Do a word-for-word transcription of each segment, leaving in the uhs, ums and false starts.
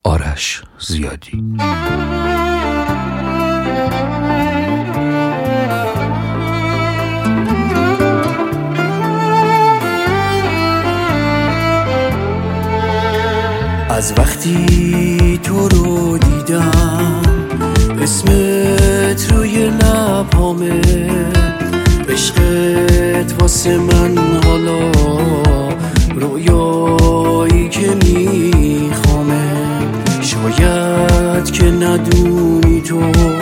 آرش زیادی. از وقتی تو رو دیدم اسمت روی لبامه، عشقت واسه من حالا رویایی که میخوامه. شاید که ندونی تو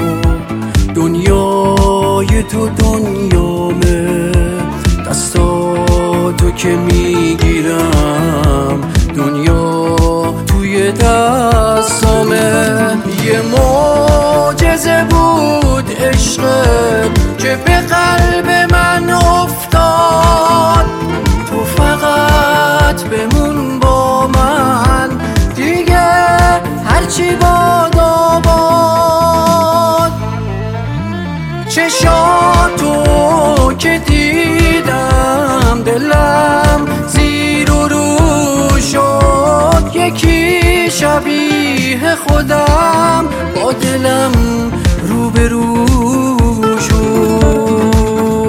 دنیای تو دنیامه، دستاتو که میگیرم دنیا توی دستامه. یه معجزه بود عشقت که به قلب من افتاد، تو فقط بمون با من دیگه هرچی باد آباد. چشاتو که دیدم دلم زیر و رو شد، یکی شبیه خودم با دلم روبرو شد.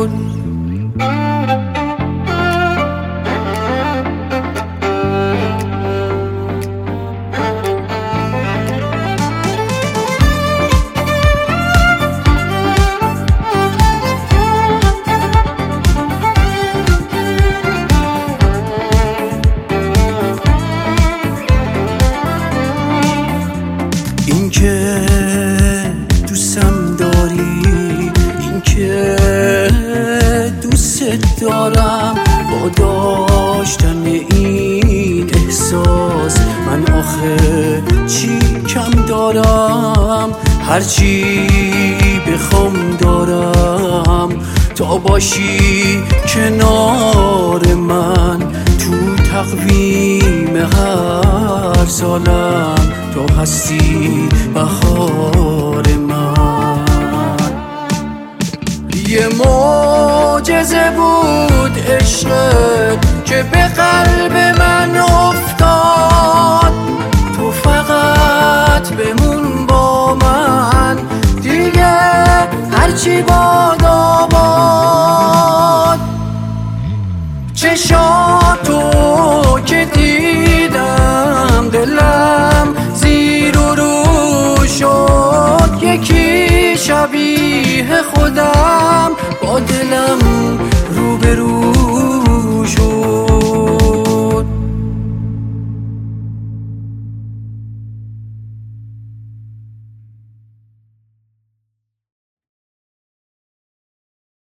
این که دوستم داری، این که دوست دارم، با داشتن این احساس من آخه چی کم دارم؟ هرچی بخوام دارم تا باشی کنار من، تو تقویم هر سالم تو هستی بهار من. یه معجزه بود عشقت که به قلب من افتاد، تو فقط بمون با من دیگه هرچی با